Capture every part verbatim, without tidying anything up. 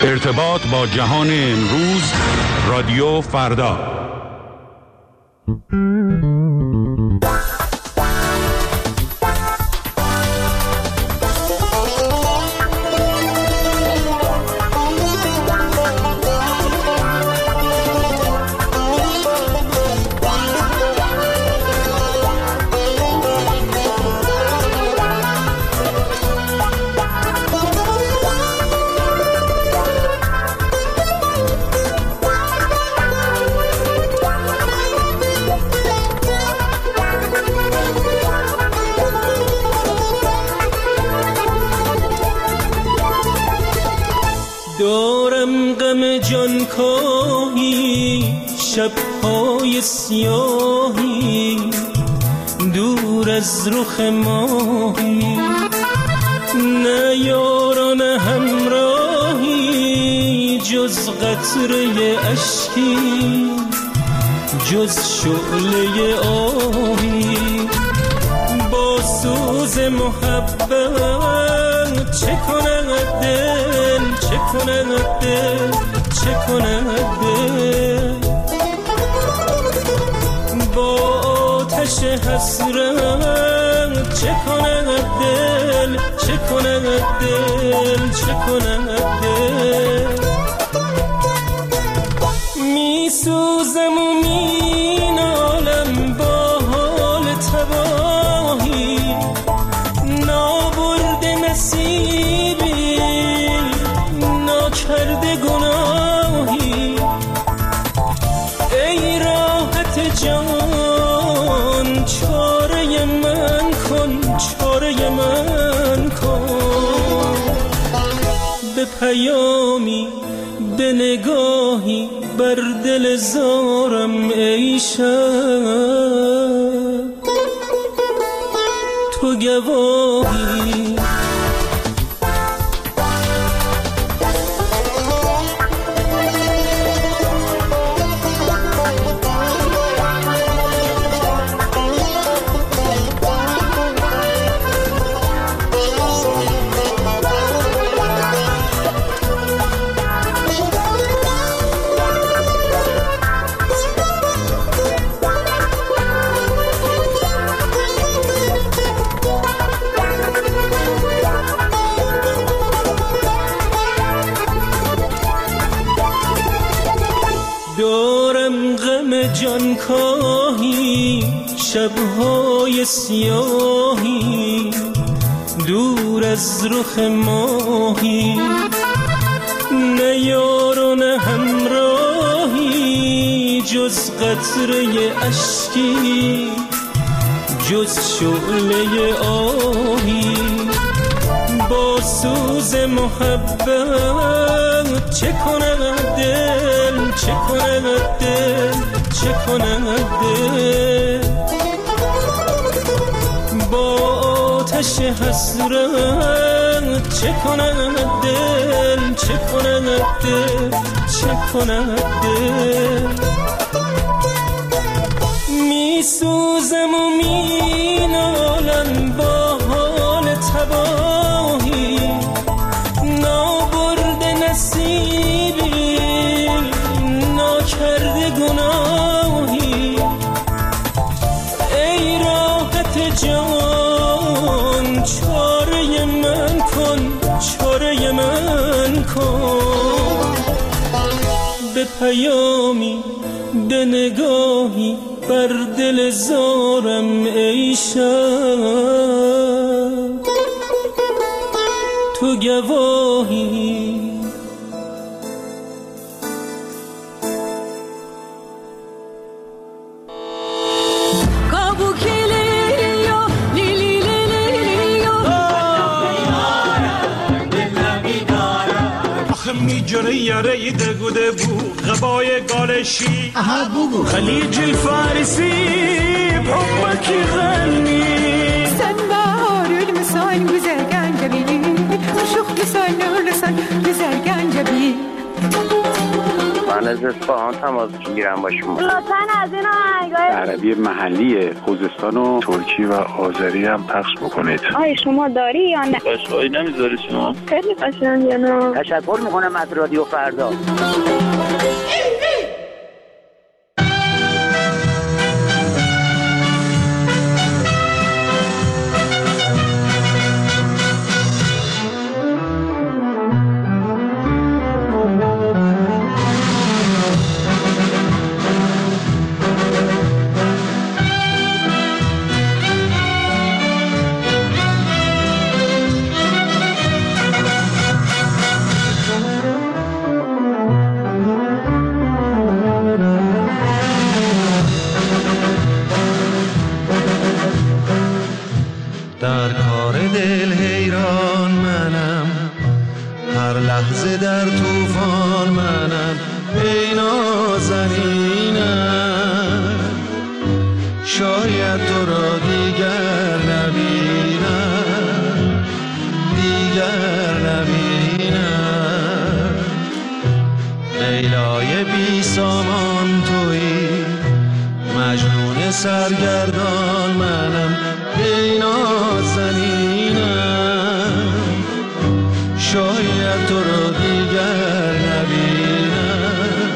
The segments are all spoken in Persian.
ارتباط با جهان امروز، رادیو فردا. دارم غم جان کاهی، شب‌های سیاهی، دور از رخ ماهی، نه یاران همراهی، جز قطره اشکی، جز شعله آهی. با سوز محبت چه کند دل، چه کند دل، چه کند دل. با آتش حسرت چه کند دل، چه کند دل، چه کند دل. می سوزم و می نالم با حال تباهی، نابرده نصیبی، ناکرده گناهی. ای راحت جان چاره من کن، چاره من کن. به پیامی، به نگاهی، بر دل زارم ای شب تو گواهی. دارم غم جان کاهی، شب‌های سیاهی، دور از رخ ماهی، نه یار و نه همراهی، جز قطره اشکی، جز شعله آهی. با سوز محبت چه کند دل، چه کند دل، چه کند دل. با آتش حسرت چه کند دل، چه کند دل، چه کند دل. می سوزم و می نالم با حال تباهی، نابرده نصیبی، ناکرده گناهی. ای راحت جان چاره من کن، چاره من کن. به پیامی، به نگاهی، بر دل زارم ای شب تو گواهی. جوری یاره دگوده بو غبای گالشی خلیج الفارسی بحبك غني sen bağırır mısın güzel gencebi aşık mısın ölürsen güzel gencebi. من از اصفهان تماس میگیرم با شما. لطفاً از این آهنگای عربی محلی خوزستان و ترکی و آذری هم پخش بکنید. آی شما داری یا نه؟ قشقایی نمیذاری شما؟ خیلی قشنگه نه؟ تشکر میکنم از رادیو فردا. در کار دل حیران منم، هر لحظه در طوفان منم، ای نازنینم. شاید تو را دیگر نبینم، دیگر نبینم. لیلای بی سامان تویی، مجنون سرگردان منم، ای نازنینم. شاید تو رو دیگر نبینم،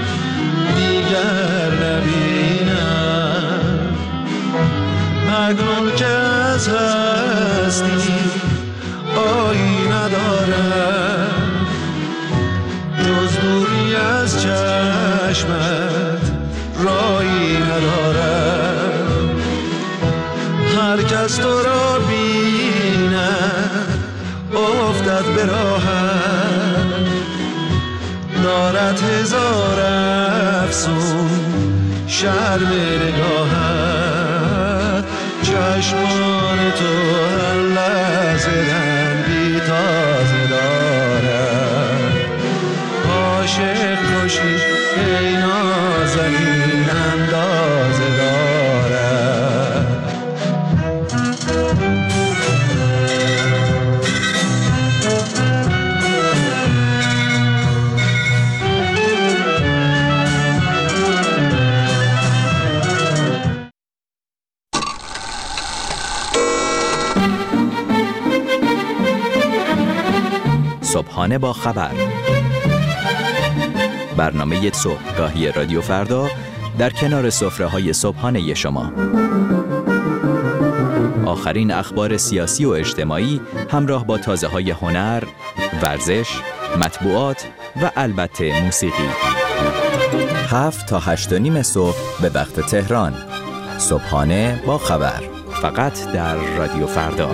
دیگر نبینم. مگنون که از هستی آیی ندارم، جز دوری از چشمت رایی ندارم. هر کس تو را بیند افتد به راهت، دارد هزار افسون شرم نگاهت. چشمان تو هر لحظه رنگی تازه دارد. عاشق کشی ای نازنین اندازه دارد. صبحانه با خبر، برنامه صبحگاهی رادیو فردا در کنار سفره‌های صبحانه شما. آخرین اخبار سیاسی و اجتماعی همراه با تازه‌های هنر، ورزش، مطبوعات و البته موسیقی. هفت تا هشت و نیم صبح به وقت تهران. صبحانه با خبر، فقط در رادیو فردا.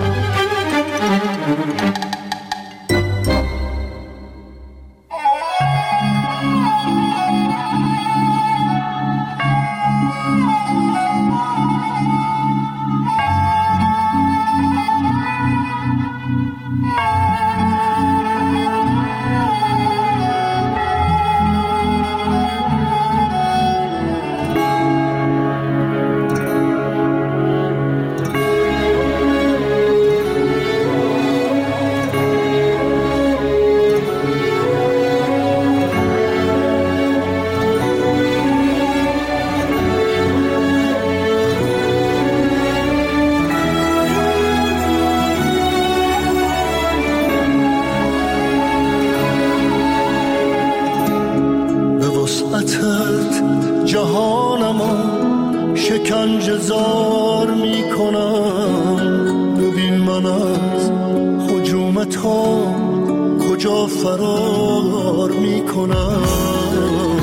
شکنجه‌زار میکنم. ببین من از هجوم تو کجا فرار میکنم.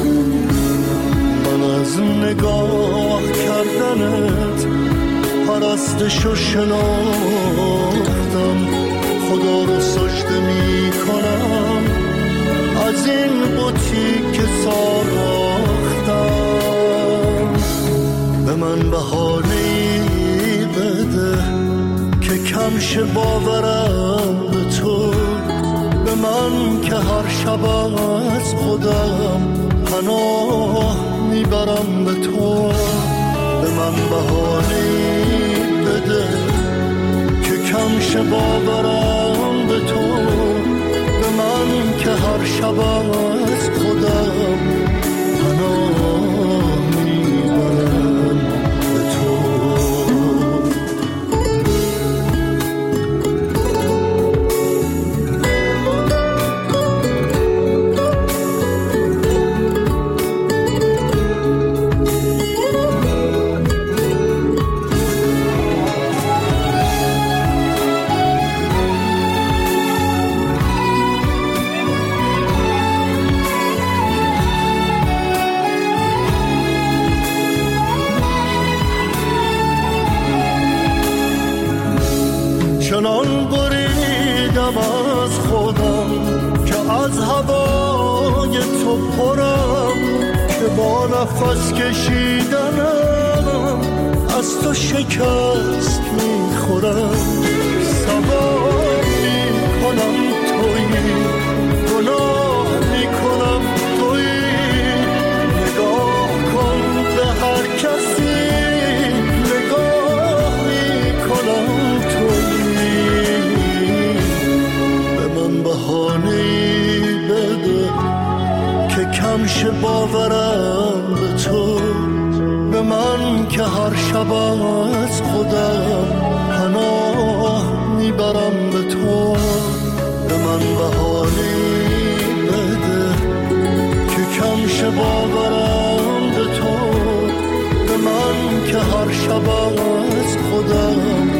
من از نگاه کردنت پرستش و شناختم. خدا رو سجده میکنم از این بوتی که ساختم. به من بهانه‌ای بده که کم شه باورم به تو. به من که هر شب از خودم پناه میبرم به تو. به من بهانه‌ای بده که کم شه باورم به تو. به من که هر شب از خودم نفس کشیدنم از تو شکست میخورم. سوار میکنم تویی، گناه میکنم تویی. نگاه کن به هر کسی، نگاه میکنم تویی. به من بهانه‌ای بده که کم شه باورم به تو. به من که هر شب از خودم پناه میبرم به تو. به من بهانه‌ای بده که کم شه باورم به تو. به من که هر شب از خودم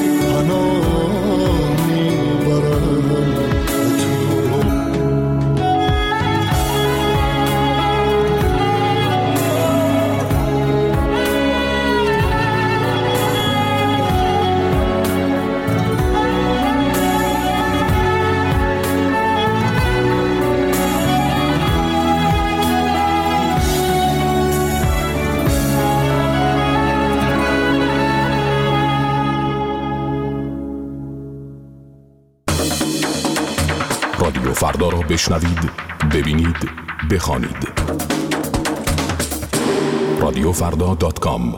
پناه میبرم به تو. رادیو فردا را بشنوید، ببینید، بخوانید. رادیو فردا دات کام.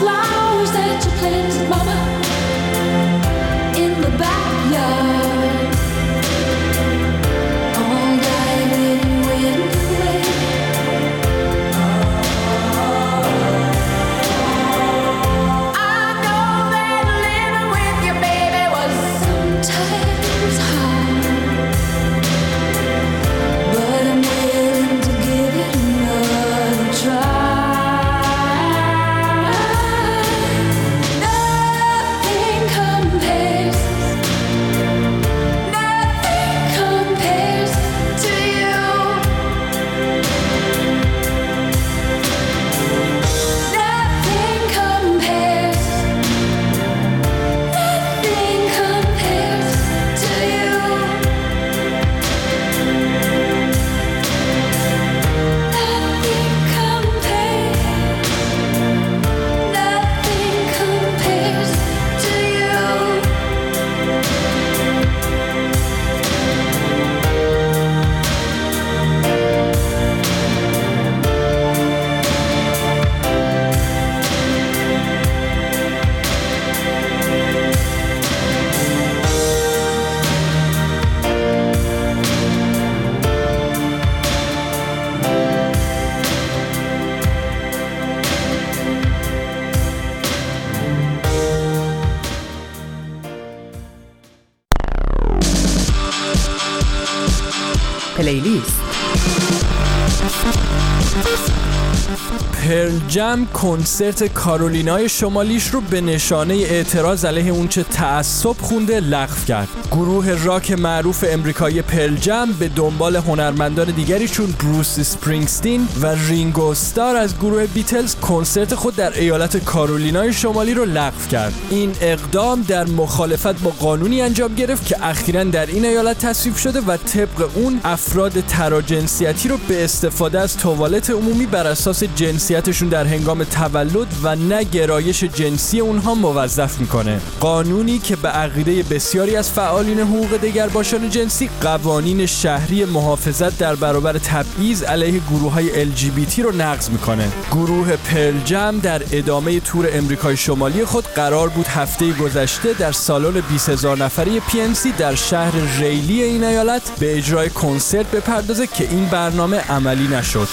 Mama, in the backyard. پلیلیست. پرل جم کنسرت کارولینای شمالیش رو به نشانه اعتراض علیه اونچه تعصب خونده لغو کرد. گروه راک معروف امریکایی پرل جم به دنبال هنرمندان دیگری چون بروس اسپرینگستین و رینگو استار از گروه بیتلز کنسرت خود در ایالت کارولینای شمالی رو لغو کرد. این اقدام در مخالفت با قانونی انجام گرفت که اخیراً در این ایالت تصویب شده و طبق اون افراد تراجنسیتی رو به استفاده از توالت عمومی بر اساس جنسیتشون در هنگام تولد و نه گرایش جنسی اونها موظف میکنه. قانونی که به عقیده بسیاری از فعالین حقوق دگرباشان جنسی قوانین شهری محافظت در برابر تبعیض علیه گروه‌های ال جی بی تی رو نقض میکنه. گروه پرل جم در ادامه تور امریکای شمالی خود قرار بود هفته گذشته در سالن بیست هزار نفره پی ان سی در شهر ریلی این ایالت به اجرای کنسرت بپردازه که این برنامه عملی نشد.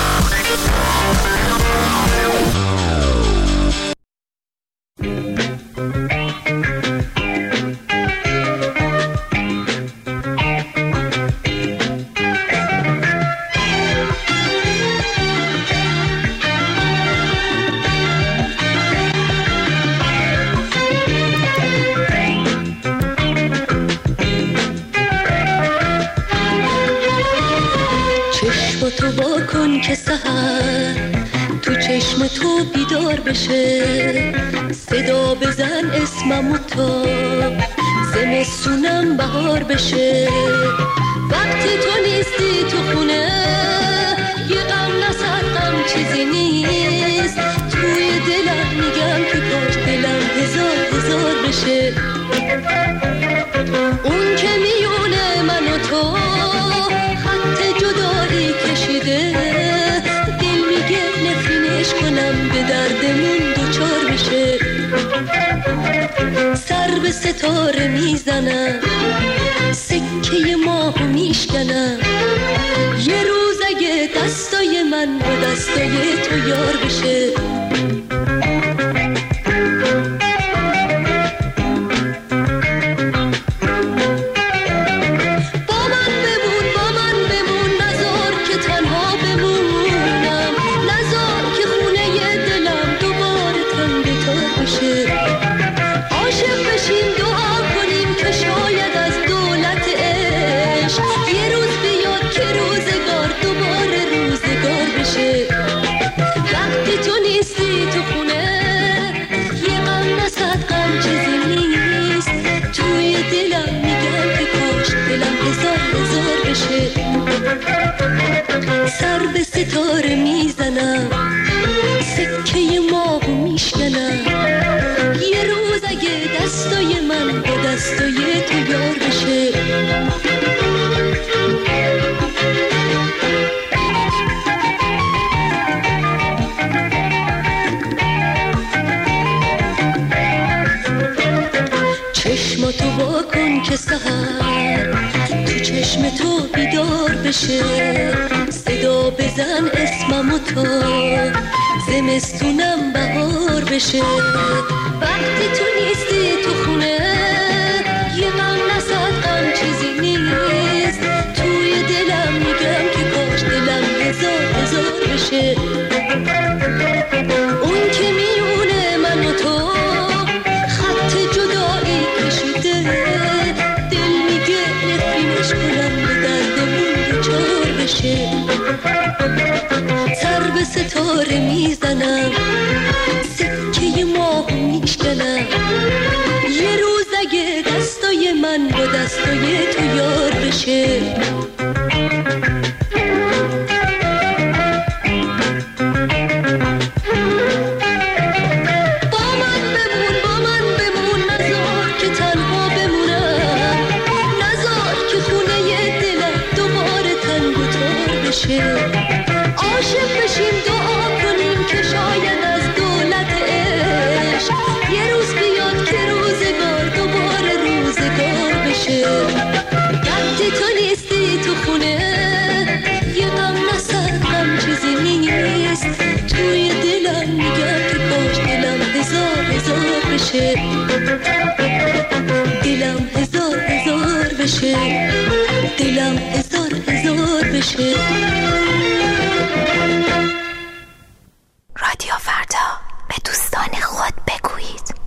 که سحر تو چشم تو بیدار بشه، صدا بزن اسممو تا زمستونم بهار بشه. وقتی تو نیستی تو خونه یه غم نصد غم چیزی نیست، توی دلم میگم که کاش دلم هزار هزار بشه. اون که میونه من و تو خط جدایی کشیده، دل میگه نفرینش کنم به دردمون دوچار بشه. سر به ستاره میزنم، سکه ماهو میشکنم، یه روز اگه دستای من با دستای تو یار بشه. سر به ستاره میزنم، سکه ماهو میشکنم، یه روز اگه دستای من با دستای تو یار بشه. چشماتو با کن که سحر تو چشم تو بیدار بشه، صدا بزن اسممو تا زمستونم بهار بشه. وقتی تو نیستی تو خونه یه غم نصد غم چیزی نیست، توی دلم میگم که کاش دلم هزار هزار بشه. اون که میونه من و تو خط جدایی کشیده، دل میگه نفرینش کنم به دردمون دوچار بشه. سر به ستاره میزنم، سکه ماهو میشکنم، یه روز اگه دستای من با دستای تو یار بشه. عاشق بشیم دعا کنیم که شاید از دولت عشق یه روز بیاد که روزگار دوباره روزگار بشه. وقتی تو نیستی تو خونه یه غم نصد غم چیزی نیست، توی دلم میگم که کاش دلم هزار هزار بشه. دلم هزار هزار بشه، دلم هزار هزار بشه. رادیو فردا، به دوستان خود بگویید.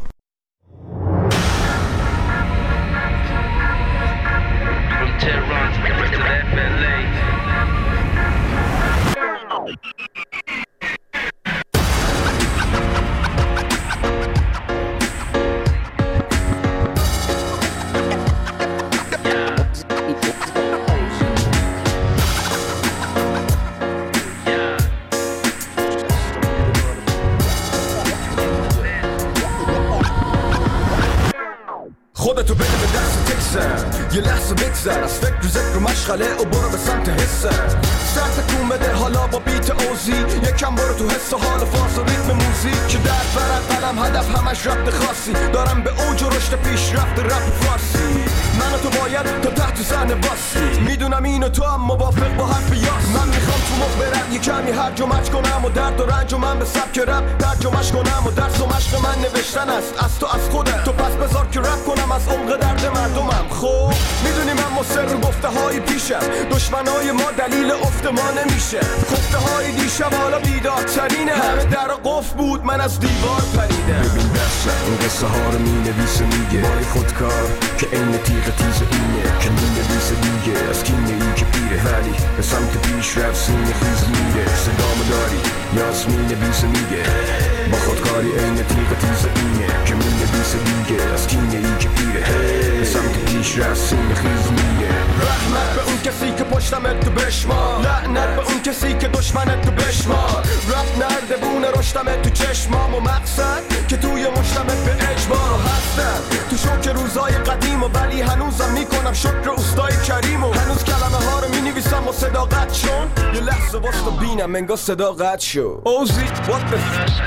خودتو بده به دست تکسر، یه لحظه بگذر از فکر و ذکر و مشغله و برو به سمت حسر. سرت کون بده حالا با بیت اوزی، یکم برو تو حس و حال فاز و ریتم موزیک که در فرق قلم هدف همش ربط خاصی دارم به اوج و رشد پیش رفت رپ فارسی. من و تو باید تا تحت زن باسی، میدونم اینو تو هم موافق با حرف یاس. من میخوام تو مخ برم یه کمی هرج و مج کنم و درد و رنج و من به سبک رپ ترجمه‌اش کنم و درس و مشق من نوشتن است از تو از خودت. تو پس بذار که رپ کنم از عمق درد مردمم. خب میدونی من مصر گفته های پیشم، دشمنای ما دلیل افت ما نمیشه. خفته های دیشب حالا بیدارترینه، همه در قفل بود من از دیوار پریدم. ببین دستم این قصه ها رو می نویسه میگه بای خودکار که این تیغ تیز اینه که می نویسه دیگه از کینه ای که پیره ولی به سمت پیش رفت سینه خیز میره. صدامو داری یاس می نویسه میگه با خودکاری این تیغ تیز اینه که می نویسه دیگه از کینه ای که پیره به سمت پیش رفت سینه خیز میره. رحمت به اون کسی که پشتمت تو بشمار، لعنت به اون کسی که دشمنت تو بشمار. رب نرده بونه رشتمت تو چشمام و مقصد که توی مشتمت به اجبار هستم. تو شوک روزای قدیم و ولی هنوزم میکنم شکر اوستای کریم و هنوز کلمه ها رو مینویسم و صداقت شون. یه لحظه واسه بینم انگار صداقت شو. اوزی what the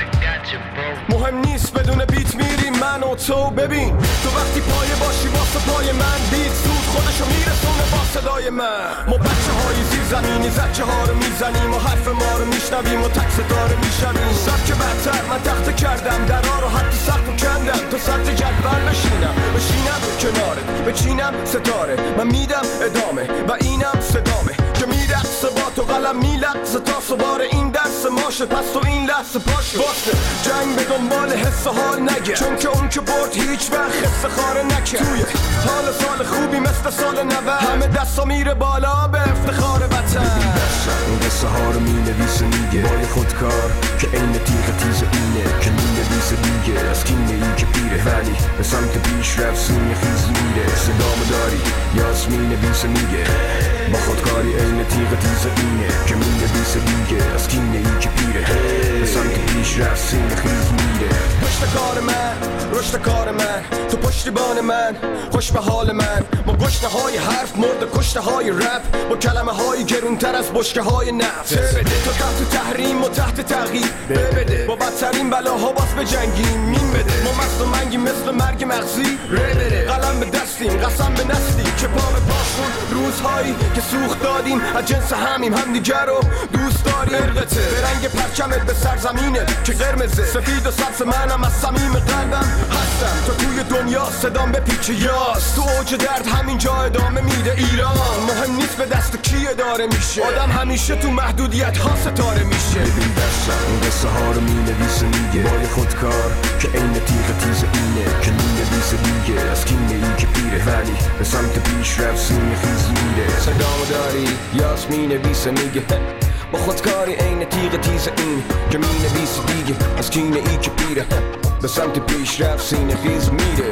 مهم نیست بدون بیت میریم من و تو. ببین تو وقتی پایه باشی واسه پای من بیت زود خودشو میرسونه با صدای من. ما بچه های زیر زمینی زچه ها رو میزنیم و حرف ما رو میشنویم و تک ستاره میشنویم. سبک بدتر من تخت کردم درها رو حتی سخت و کندم تا سطح جدول بشینم بشینم کنارت بچینم ستاره. من میدم ادامه و اینم صدامه که میرقصه با تو قلم میلقصه تا سوار این درس ماشه. پس تو این لحظه پاشه واسه جنگ به دنبال حس حال نگه، چون که اون که برد هیچ وقت حس خاره نکه. توی حال سال خوبی مثل سال نود همه دستا میره بالا به افتخار وطن. این قصه ها رو می نویسه میگه بای خودکار که این تیغ تیز اینه که می نویسه دیگه از کینه ای که پیره ولی به سمت پیش رفت سینه خیز میره. صدامو داری یاس می نویسه میگه با خودکاری این تیغ تیز اینه که می نویسه دیگه از کینه ای که پیره به سمت پیش رفت سینه خیز میره. پشت کار من رشد کار من تو پشتیبان من خوش به حال من. با گشنه های حرف مرد کشته های رپ با کلمه های گرونتر از بشکه های نفت. بده تو تحت تحریم و تحت تغییر بده با بدترین بلاها باز به جنگیم مین بده. ما مست و منگیم مثل مرگ مغزی بده. قلم به دستیم قسم به نسلی که پا به پاشون روزهایی که سوخت دادیم از جنس همیم همدیگر رو دوست داریم. ارقته به رنگ پرچمت به سرزمینت که قرمزه سفید و سبز منم از صمیم قلبم هستم. تو توی دنیا صدام به پیچ یاس تو اوج درد همینجا ادامه میده. ایران مهم نیست به دست کی اداره میشه، آدم همیشه تو محدودیت ها ستاره میشه. ببین دستم این قصه ها رو می نویسه میگه بای خودکار که این تیغ تیز اینه که می نویسه دیگه از کینه ای که پیره ولی به سمت پیش رفت سینه خیز میره. صدامو داری یاس می نویسه میگه با خودکاری این تیغ تیز این که می نویسه دیگه از کینه ای که پیره به سمت پیش رفت سینه خیز میره.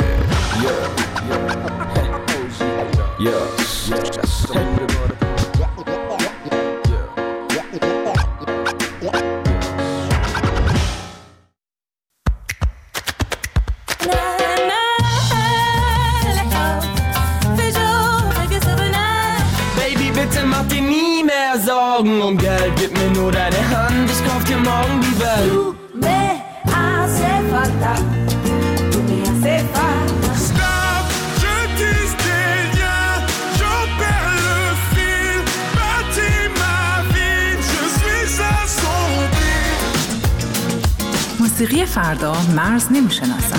Baby, bitte mach dir nie mehr Sorgen um Geld, gib mir nur deine Hand, ich kauf dir morgen die Welt. Du me hace falta, tu me hace falta. Stop, je tisse des liens, j'en perds le fil, bâtis ma vie, je suis assombri. موسیقی فردا مرز نمیشناسد.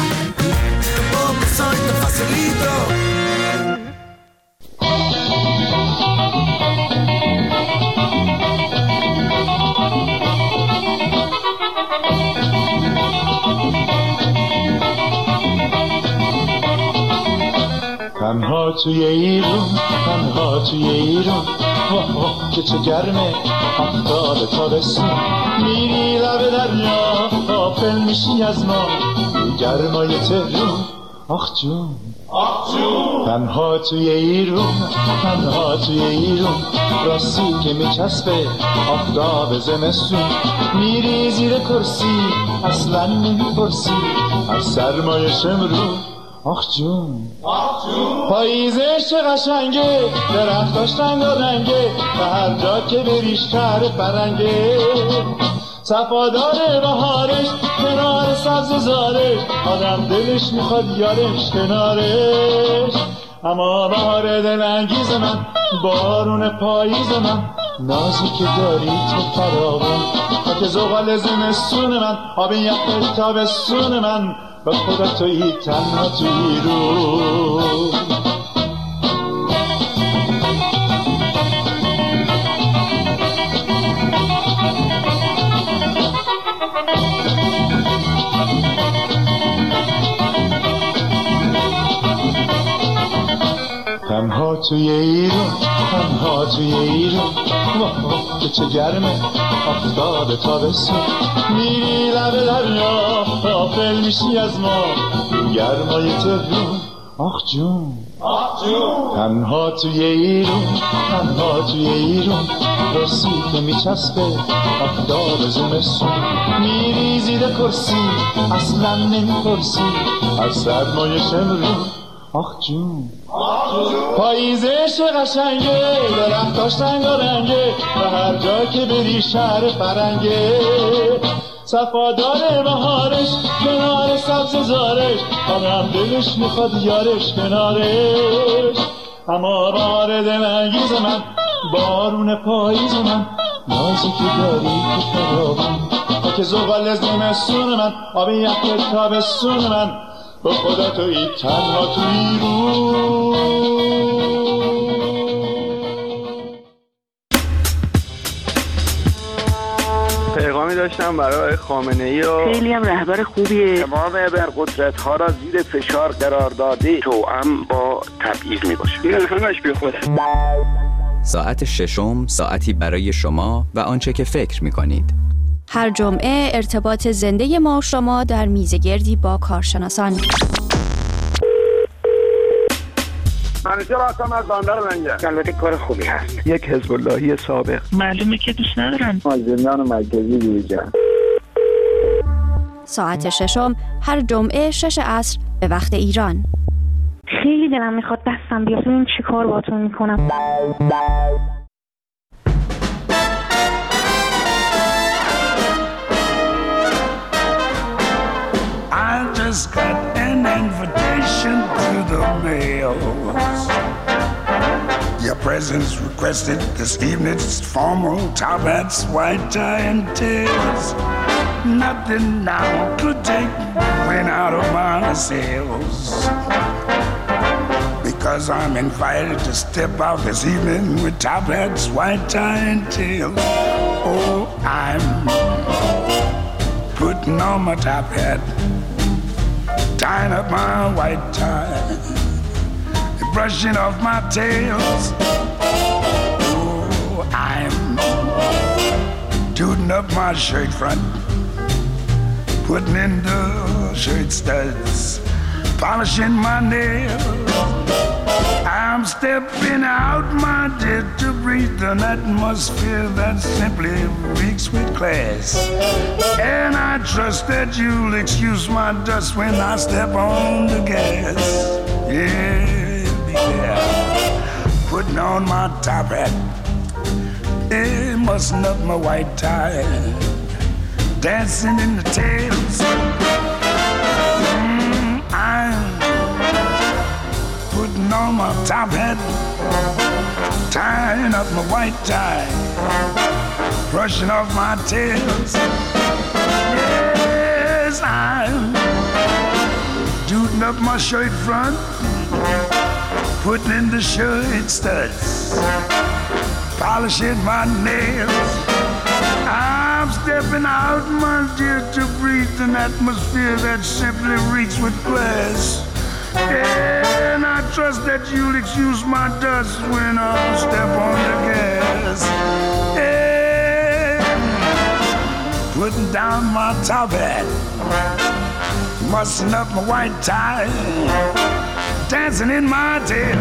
تنها توی ایرون، تنها توی ایرون، واه واه که چه گرمه آفتاب تابستون. میری لب دریا غافل میشی از ما، گرمای تهرون آخ جون، آخ جون. تنها توی ایرون، تنها توی ایرون، راستی که میچسبه آفتاب زمستون. میری زیر کرسی اصلا نمیپرسی از سرمایه شمرون آخ جون، آخ جون. پاییزش چه قشنگه، درختاش رنگ و رنگه، و هر جا که بریش کره فرنگه. صفادار بهارش کنار سبز زارش، آدم دلش میخواد یارش کنارش. اما بهار دلانگیز من، بارون پاییز من، نازی که داری تو فراوان، خاک زغال زمستون من، آب یخ تابستون من، به خدا تویی تنها توی رو. تنها توی ایرون، تنها توی ایرون، واه واه که چه گرمه آفتاب تابستون. میری لب دریا غافل میشی از ما، گرمای تهرون آخ جون، آخ جون. تنها توی ایرون، تنها توی ایرون، راستی که میچسبه آفتاب زمستون. میری زیر کرسی اصلا نمیپرسی از سرمایه شمرون آخ جون، آخ جون. پاییزش قشنگه، درختاش رنگ و رنگه، و هر جا که بری شهر فرنگه. صفادار بهارش کنار سبز زارش، آدم دلش میخواد یارش کنارش. اما بهار دلانگیز من، بارون پاییز من، نازی که داری تو فراوان، خاک زغال زمستون من، آب یخ تابستون من، به خدا تویی تنها توی رو. پیغامی داشتم برای خامنه‌ای و خیلی هم رهبر خوبیه، تمام ابرقدرت ها را زیر فشار قرار داده، توأم با تبعیض می باشه. این الهامش بی خوده. ساعت ششم ساعتی برای شما و آنچه که فکر می کنید. هر جمعه ارتباط زنده ما و شما در میزگردی با کارشناسان. منیجر هستم از بندر منجر. البته کار خوبی هست. یک حزب اللهی سابق. معلومه که دوست ندارن. از زندان مرکزی بیرون. ساعت ششم هر جمعه شش عصر به وقت ایران. خیلی دلم میخواد دستم بیاد ببینم چی کار باهاتون میکنم. I just got an invitation to the mail. Your presence requested this evening's formal top hats, white tie and tails. Nothing now could take the wind out of my sails. Because I'm invited to step out this evening with top hats, white tie and tails. Oh, I'm putting on my top hat, tying up my white tie, brushing off my tails. Oh, I'm tooting up my shirt front, putting in the shirt studs, polishing my nails. I'm stepping out, my dear, to breathe an atmosphere that simply reeks with class. And I trust that you'll excuse my dust when I step on the gas. Yeah, be there, putting on my top hat, yeah, mussing up my white tie, dancing in the tails. Mm, I'm putting on my top hat, tying up my white tie, brushing off my tails. Yes, I'm tooting up my shirt front, putting in the shirt studs, polishing my nails. I'm stepping out, my dear, to breathe an atmosphere that simply reeks with glass. And I trust that you'll excuse my dust when I step on the gas. Hey, putting down my top hat, mussing up my white tie, dancing in my tail.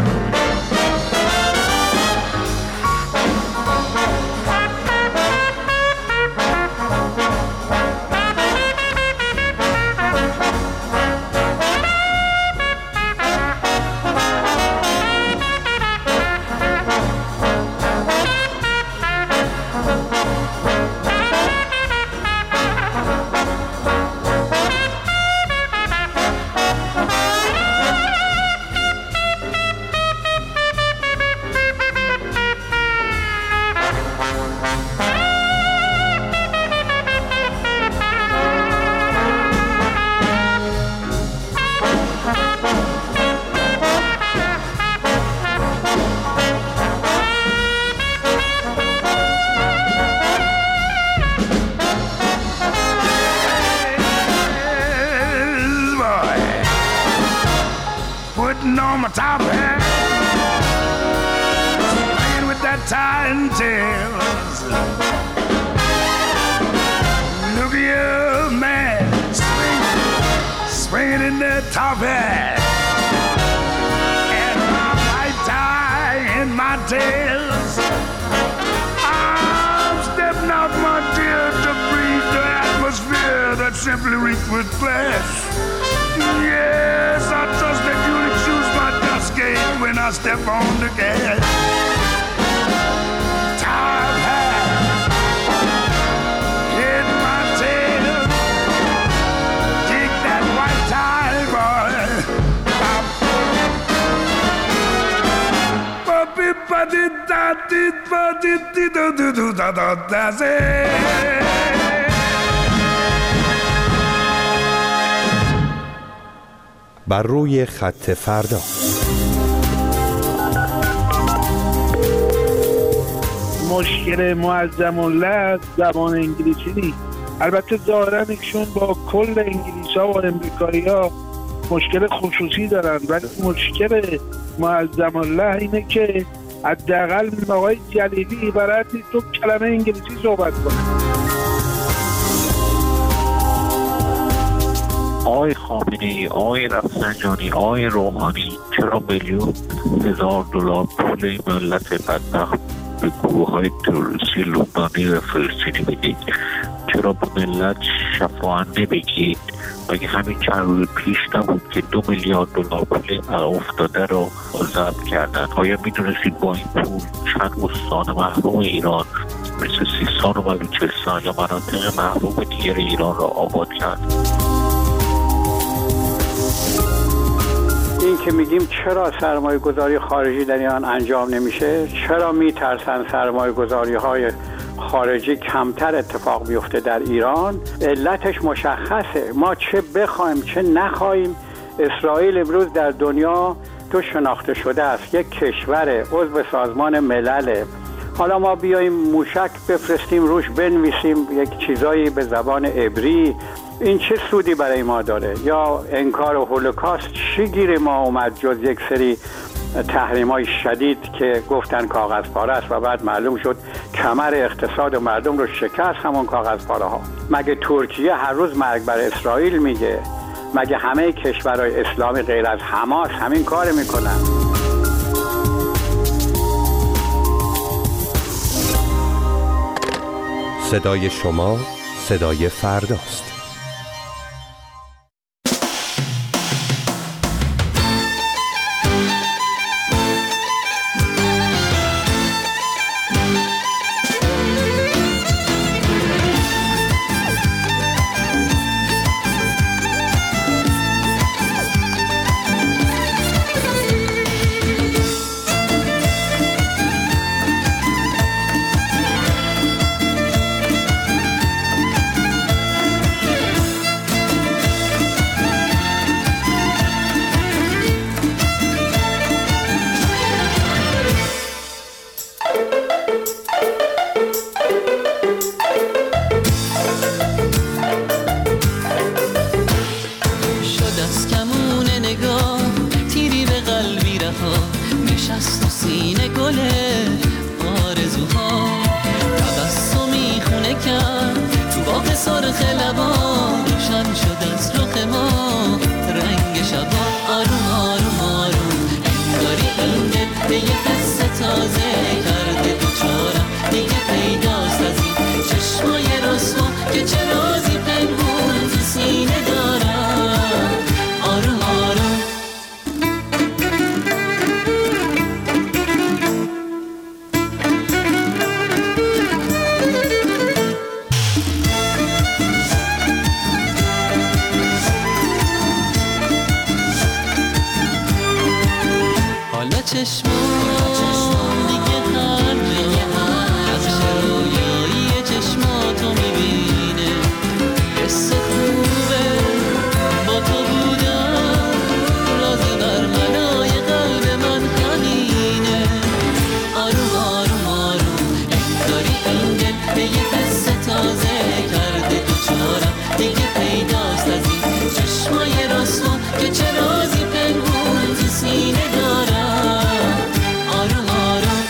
Putting on my top hat, playing with that tie and tails. Look at you, man, swinging, swinging in that top hat, and my white tie and my tails. I'm stepping out, my dear, to breathe the atmosphere that simply reeks with flesh. Yes, I trust that you'll excuse my dust gate when I step on the gas. Top hat, hit my tail, dig that white tie, boy. That's it. بر روی خط فردا. مشکل معظم الله زبان انگلیسی نیست. البته ظاهرا ایشون با کل انگلیس ها و امریکایی ها مشکل خصوصی دارن، ولی مشکل معظم الله اینه که حداقل آقای جلیلی برای تو کلمه انگلیسی صحبت کنه. آقای خامنه‌ای، آقای رفسنجانی، آقای روحانی، چرا میلیون هزار دلار پول ملت بدبخت به گروه های تروریستی لبنانی و فلسطینی بدید؟ چرا به ملت شفاعت نبگید؟ مگه همین چند روز پیش نبود که دو میلیارد دلار پول افتاده رو ضبط کردن؟ آیا میدونستید با این پول چند استان محروم ایران مثل سیستان و بلوچستان یا مناطق محروم دیگر ایران را آباد کرد؟ این که میگیم چرا سرمایه گذاری خارجی در ایران انجام نمیشه، چرا میترسن سرمایه گذاری های خارجی کمتر اتفاق بیفته در ایران، علتش مشخصه. ما چه بخوایم چه نخواهیم، اسرائیل امروز در دنیا تو شناخته شده است، یک کشور عضو سازمان ملل. حالا ما بیاییم موشک بفرستیم روش بنویسیم یک چیزایی به زبان عبری، این چه سودی برای ما داره؟ یا انکار هولوکاست چی گیر ما اومد جز یک سری تحریم‌های شدید که گفتن کاغذ پاره است و بعد معلوم شد کمر اقتصاد و مردم رو شکست همون کاغذ پاره ها. مگه ترکیه هر روز مرگ بر اسرائیل میگه؟ مگه همه کشورهای اسلامی غیر از حماس همین کار میکنن؟ صدای شما صدای فرداست. گل آرزوها تبسمی خونه کرد تو باغ سرخ لبان روشن شد از رخ ما رنگ شبا آروم آروم آروم انگاری این دل به یه قصه تازه کرده دوچارم دیگه پیداست از این چشمای رسوا که چه رازی پنهون تو سینه دارم آروم آروم حالا چشمان دیگه هر جا نقش رویایی چشماتو میبینه حس خوبه با تو بودم راز برمنای قلب من همینه آروم آروم آروم انگاری این دل به یه قصه تازه کرده دوچارم دیگه پیداست از این چشمای رسوا که چه رازی پنهون تو سینه دارم آروم آروم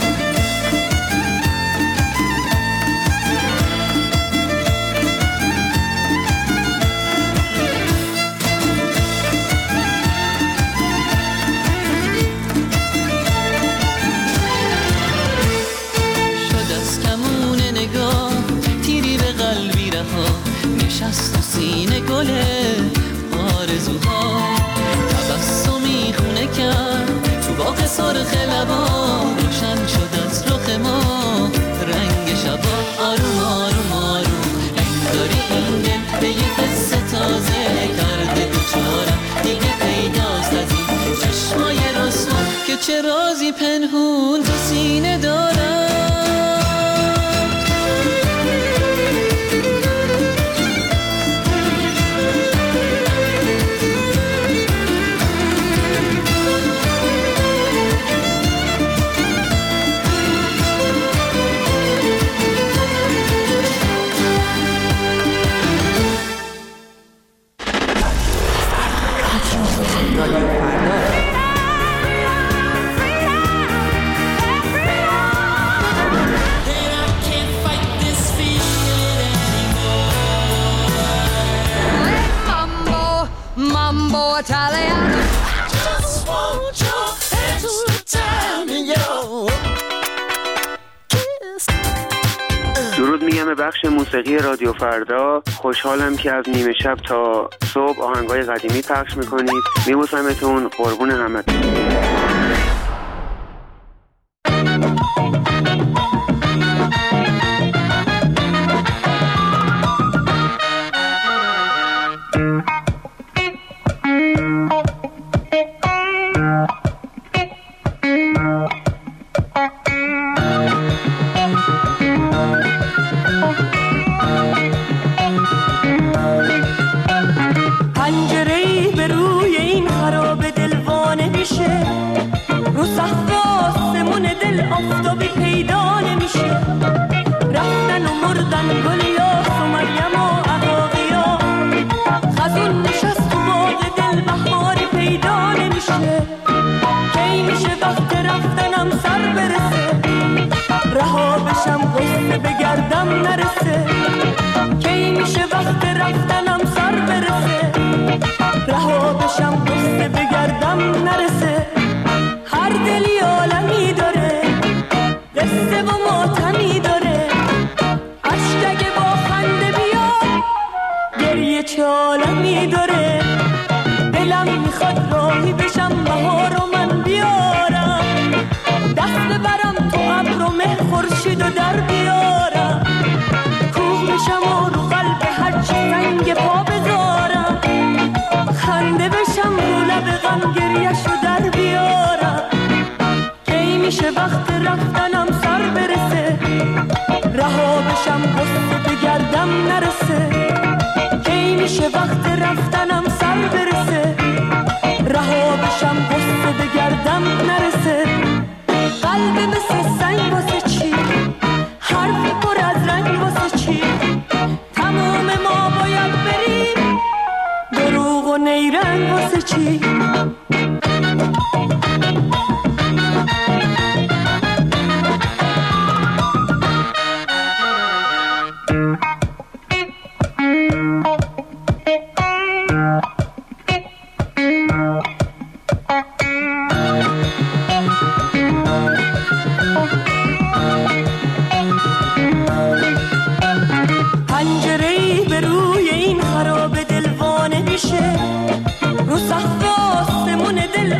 شد از کمون نگاه تیری به قلبی رها نشست و سینه گل آرزوها تبسمی خونه کرد تو باغ سرخ لبان روشن شد از رخ ما رنگ شبا آروم آروم آروم انگاری این دل به یه قصه تازه کرده دوچارم دیگه پیداست از این چشمای رسوا که چه رازی پنهون تو سینه دارم Mambo Italiano. Just want your extra time in your kiss. درود میگم به بخش موسیقی رادیو فردا. خوشحالم که از نیمه شب تا صبح آهنگای قدیمی پخش میکنید. میبوسمتون، قربون همتون.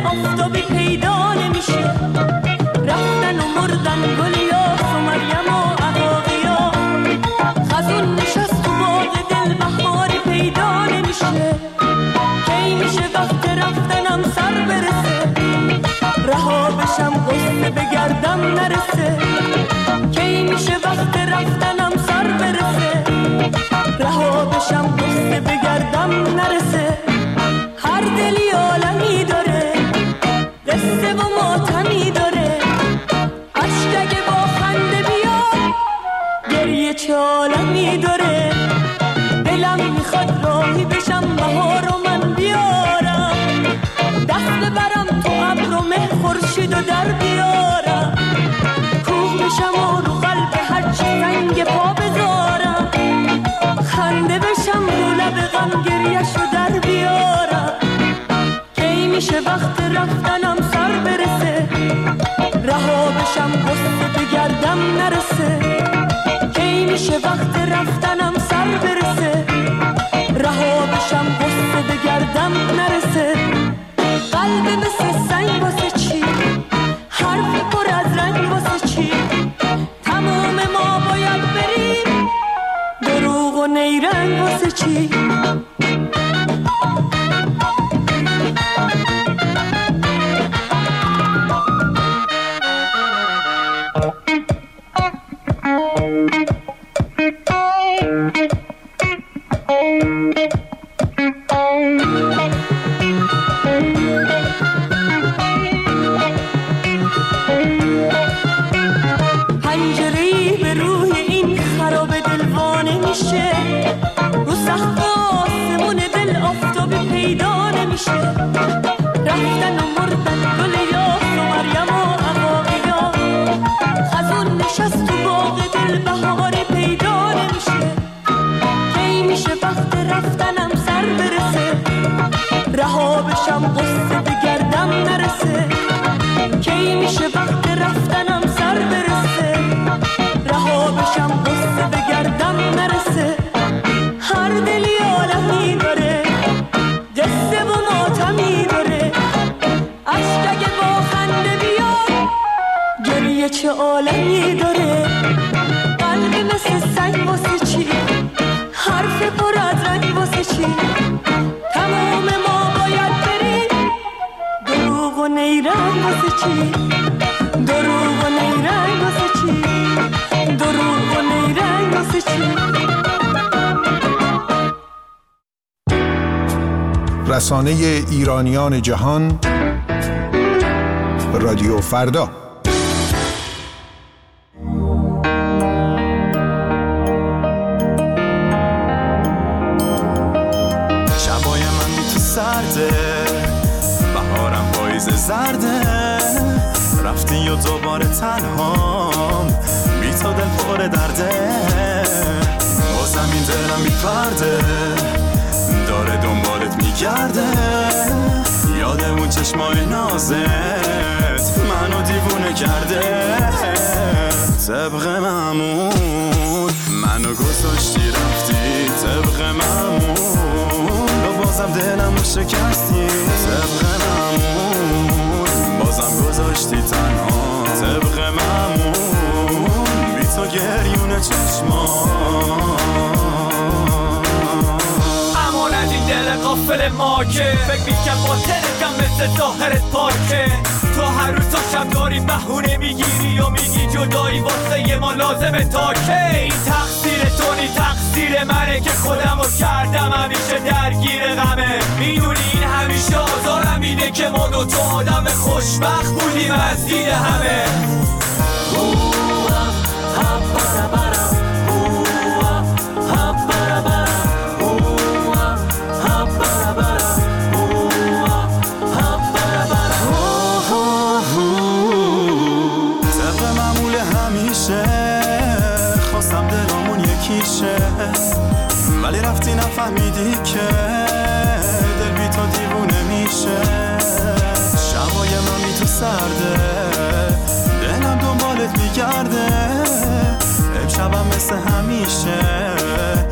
آفتابی پیدا نمیشه. رفتن و مردن گلیاس و مریم و عقاقیا، خزون نشست تو باغ دل بهاری پیدا نمیشه. کی میشه وقت رفتنم سر برسه، رها بشم غصه بگردم نرسه. کی میشه وقت رفتنم سر برسه، رها بشم غصه بگردم نرسه. هر دلی عالمی داره، قصه و ماتمی داره. عشق اگه با خنده بیاد، گریه چه عالمی داره. دلم میخواد راهی بشم بهار و من بیارم، دست ببرم تو ابر و مه خورشید و در بیارم. کوه میشم و رو قلب هرچی رنگ پا بذارم، خنده بشم رو لب غم گریه‌شو در بیارم. کی میشه وقت رفتنم سر برسه، رها بشم غصه بگردم نرسه. کی میشه وقت رفتنم سر برسه، رها بشم غصه بگردم نرسه. قلب مثل سنگ واسه چی، حرف پر از رنگ واسه چی. تمام ما باید بریم، دروغ و نیرنگ واسه چی. پنجره‌ای به روی این خراب دلوانه میشه، رو سقف آسمون دل آفتابی پیدا نمیشه. رفتن و مردن گل یاس و مریم و عقاقیا، خزون نشست تو باغ دل بهاری پیدا نمیشه. کی میشه وقت رفتنم سر برسه، رها بشم غصه بگردم نرسه. کی میشه وقت رفتنم سر برسه، رها بشم غصه بگردم نرسه. هر دلی عالمی داره، قصه و ماتمی داره. عشق اگه با خنده بیاد، گریه چه عالمی داره. قلب مثل سنگ واسه چی، حرف پر از رنگ واسه چی. تمام ما باید بریم، دروغ و نیرنگ واسه چی. دروغ و نیرنگ واسه چی. دروغ و نیرنگ واسه چی. رسانه ایرانیان جهان، رادیو فردا. شبای من بی تو سرده، بهارم پاییز زرده. رفتی و دوباره تنهام، بی تو دل پر درده. بازم این دلم بی پرده، داره دنبالت میگرده. یاد اون چشمای نازت منو دیوونه کرده. طبق معمول منو گذاشتی رفتی، طبق معمول و بازم دلمو شکستی. طبق معمول بازم گذاشتی تنها، طبق معمول بی تو گریون چشمان. امانت این دل غافل ما که فکر میکن با تلکم مثل ظاهرت پاکه. تو هر روز تا شب داری بهونه میگیری و میگی جدایی واسه ما لازمه تا که. این تقصیر تو نی تقصیر منه که خودمو کردم همیشه درگیر غمه. میدونی این همیشه آزارم میده که ما دو تا آدم خوشبخت بودیم از دید همه. ولی رفتی نفهمیدی که دل بی تو دیوونه میشه. شبای من بی تو سرده، دلم دنبالت میگرده. امشبم مثل همیشه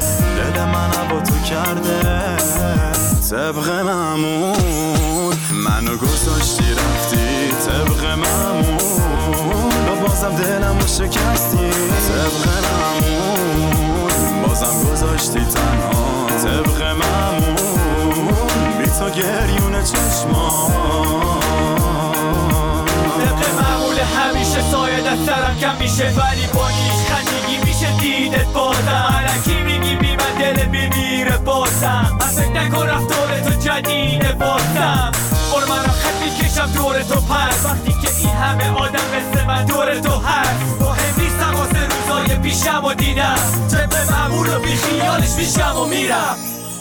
دل من با تو کرده. طبق معمول من منو گذاشتی رفتی طبق معمول و بازم دلمو شکستی طبق معمول بازم گذاشتی تنها طبق معمول بی تو گریون چشمان طبق معمول همیشه سایه دست سرم کم میشه ولی با نیش خندگی میشه دیدت بازم علکی میگی بی من دل میمیره بازم من فکر نکن رفتار تو جدیده بازم بر من رو خط میکشم دور تو پس وقتی که این همه آدم مثل من دور تو هست مهم نیستم واسه روزای پیشم و دیدم طبق معمول و بی خیالش میشم و میرم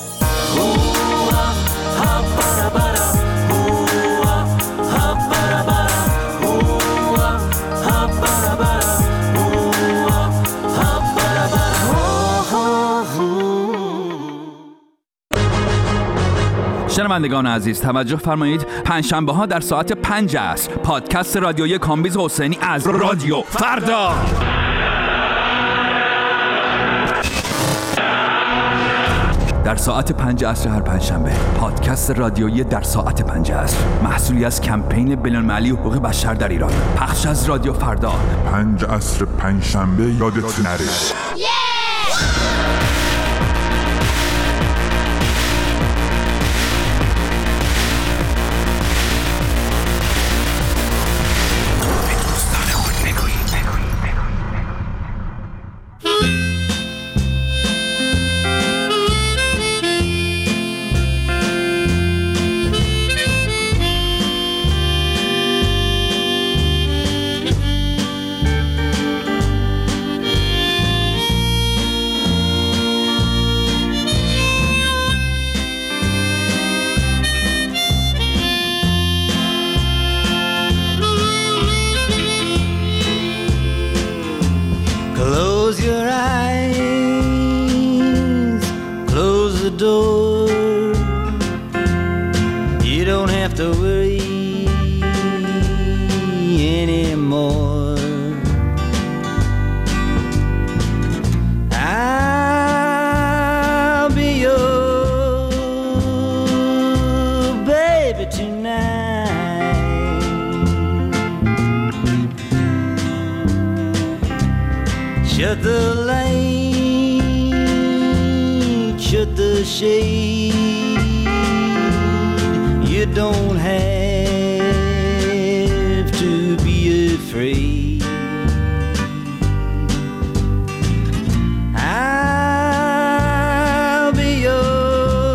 شنوندگان عزیز توجه فرمایید، پنجشنبه ها در ساعت پنج عصر پادکست رادیویی کامبیز حسینی از رادیو فردا. در ساعت پنج عصر هر پنجشنبه پادکست رادیویی در ساعت پنج عصر محصولی از کمپین بین‌المللی حقوق بشر در ایران، پخش از رادیو فردا. پنج عصر پنجشنبه یادت نره. Close your eyes, close the door. You don't have to worry anymore. I'll be your baby tonight. Shut the light, shut the shade. You don't have to be afraid. I'll be your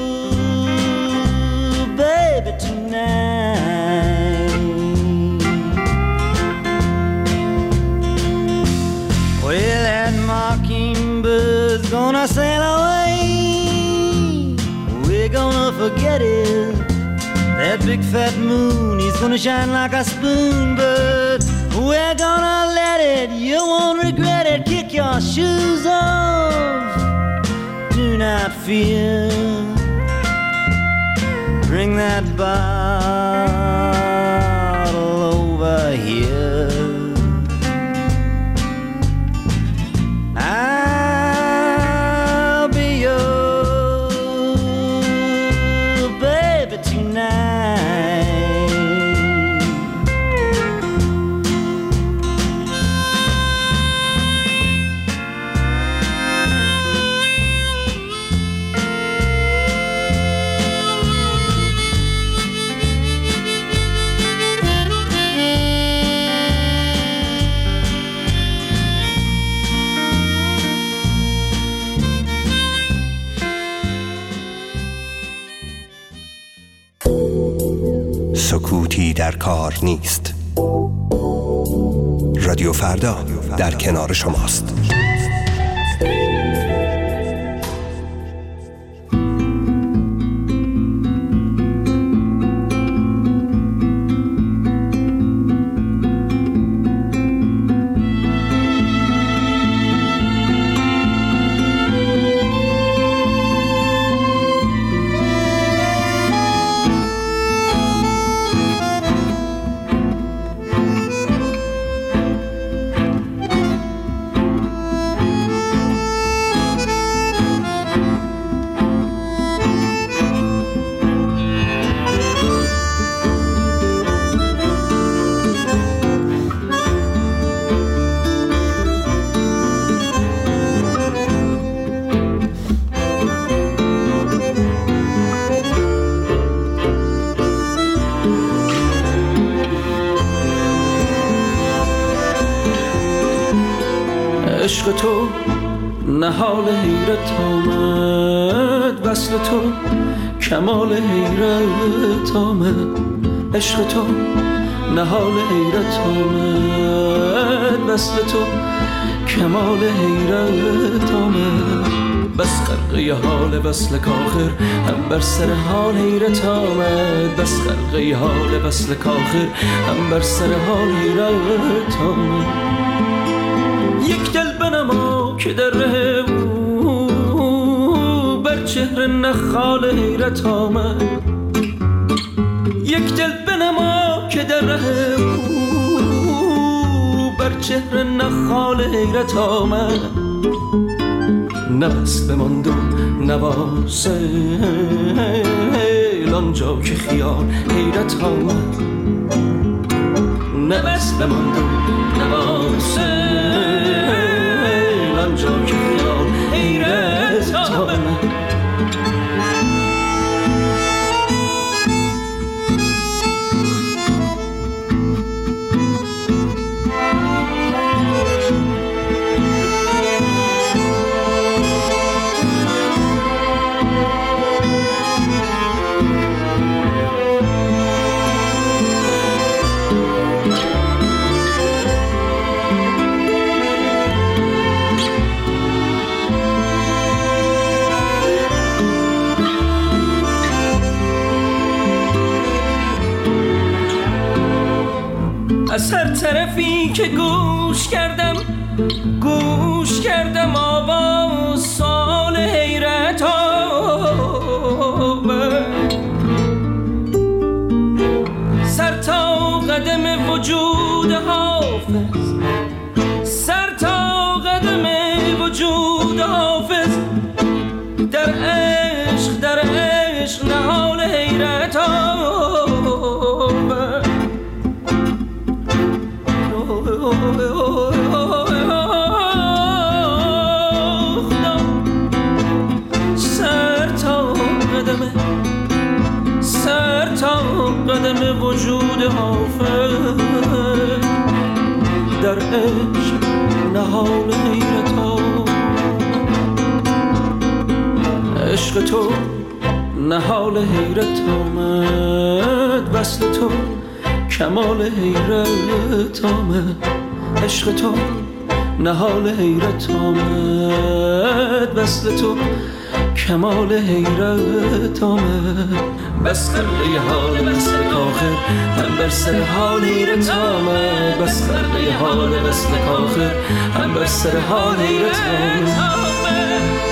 baby tonight. Well, that mockingbird's gonna sail away. We're gonna forget it. That big fat moon is gonna shine like a spoon, but we're gonna let it. You won't regret it. Kick your shoes off. Do not fear. Bring that bottle over here. I'll be your baby tonight. سکوتی در کار نیست. رادیو فردا در کنار شماست. عشق تو نهال حیرت آمد، وصل تو کمال حیرت آمد. عشق تو نهال حیرت آمد، وصل تو کمال حیرت آمد. بس خرقه حال وصل کاخر هم بر سر حال حیرت آمد. بس خرقه حال وصل کاخر هم بر سر حال حیرت آمد. یک دل بنما که در ره او بر چهره نخال حیرت آمد. یک دل بنما که در ره او بر چهره نخال حیرت آمد. نبست بماند و نواسیل آنجا که خیال حیرت آمد. نبست بماند و نواسیل آنجا که خیال حیرت آمد. از هر طرفی که گوش کردم گوش کردم آواز سال حیرت آمد. سر تا قدم وجود حافظ، سر تا قدم وجود حافظ در عشق در عشق نهال حیرت آمد. سر تا قدم سر تا قدم وجود حافظ در عشق نهال حیرت آمد. عشق تو نهال حیرت آمد، وصل تو کمال حیرت آمد. عشق تو نهال حیرت آمد، وصل تو کمال حیرت آمد. بس خرقه حال وصل کاخر هم بر سر حال حیرت آمد. بس خرقه حال وصل کاخر هم بر سر حال حیرت آمد.